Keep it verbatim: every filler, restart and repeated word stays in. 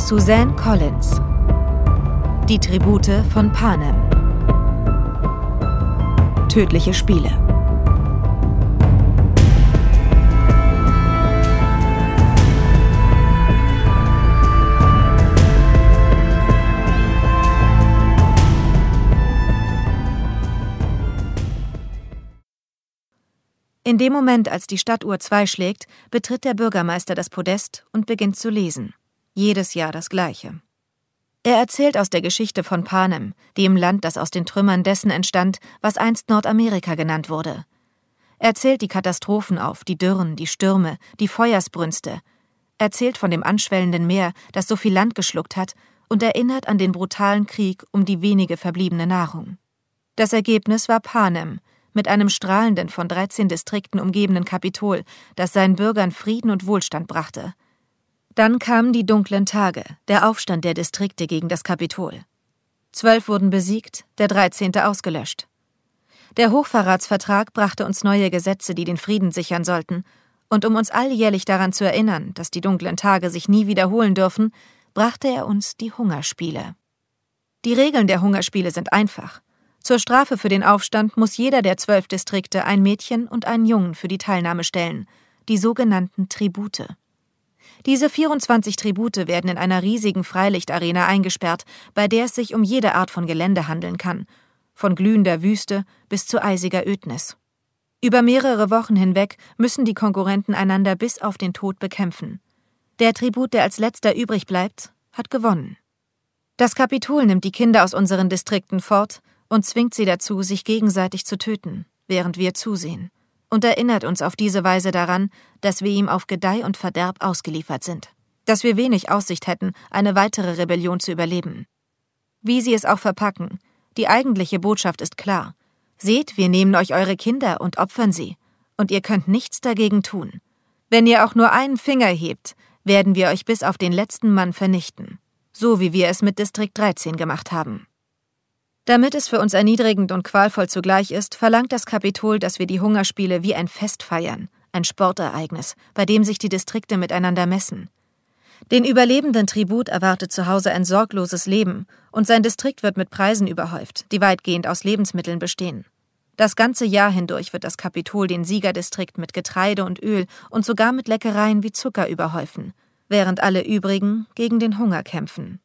Suzanne Collins. Die Tribute von Panem. Tödliche Spiele. In dem Moment, als die Stadtuhr zwei schlägt, betritt der Bürgermeister das Podest und beginnt zu lesen. Jedes Jahr das Gleiche. Er erzählt aus der Geschichte von Panem, dem Land, das aus den Trümmern dessen entstand, was einst Nordamerika genannt wurde. Er zählt die Katastrophen auf, die Dürren, die Stürme, die Feuersbrünste. Er erzählt von dem anschwellenden Meer, das so viel Land geschluckt hat, und erinnert an den brutalen Krieg um die wenige verbliebene Nahrung. Das Ergebnis war Panem, mit einem strahlenden, von dreizehn Distrikten umgebenen Kapitol, das seinen Bürgern Frieden und Wohlstand brachte. Dann kamen die dunklen Tage, der Aufstand der Distrikte gegen das Kapitol. Zwölf wurden besiegt, der dreizehnte ausgelöscht. Der Hochverratsvertrag brachte uns neue Gesetze, die den Frieden sichern sollten, und um uns alljährlich daran zu erinnern, dass die dunklen Tage sich nie wiederholen dürfen, brachte er uns die Hungerspiele. Die Regeln der Hungerspiele sind einfach. Zur Strafe für den Aufstand muss jeder der zwölf Distrikte ein Mädchen und einen Jungen für die Teilnahme stellen, die sogenannten Tribute. Diese vierundzwanzig Tribute werden in einer riesigen Freilichtarena eingesperrt, bei der es sich um jede Art von Gelände handeln kann, von glühender Wüste bis zu eisiger Ödnis. Über mehrere Wochen hinweg müssen die Konkurrenten einander bis auf den Tod bekämpfen. Der Tribut, der als letzter übrig bleibt, hat gewonnen. Das Kapitol nimmt die Kinder aus unseren Distrikten fort und zwingt sie dazu, sich gegenseitig zu töten, während wir zusehen, und erinnert uns auf diese Weise daran, dass wir ihm auf Gedeih und Verderb ausgeliefert sind, dass wir wenig Aussicht hätten, eine weitere Rebellion zu überleben. Wie sie es auch verpacken, die eigentliche Botschaft ist klar. Seht, wir nehmen euch eure Kinder und opfern sie, und ihr könnt nichts dagegen tun. Wenn ihr auch nur einen Finger hebt, werden wir euch bis auf den letzten Mann vernichten, so wie wir es mit Distrikt dreizehn gemacht haben. Damit es für uns erniedrigend und qualvoll zugleich ist, verlangt das Kapitol, dass wir die Hungerspiele wie ein Fest feiern, ein Sportereignis, bei dem sich die Distrikte miteinander messen. Den überlebenden Tribut erwartet zu Hause ein sorgloses Leben und sein Distrikt wird mit Preisen überhäuft, die weitgehend aus Lebensmitteln bestehen. Das ganze Jahr hindurch wird das Kapitol den Siegerdistrikt mit Getreide und Öl und sogar mit Leckereien wie Zucker überhäufen, während alle übrigen gegen den Hunger kämpfen.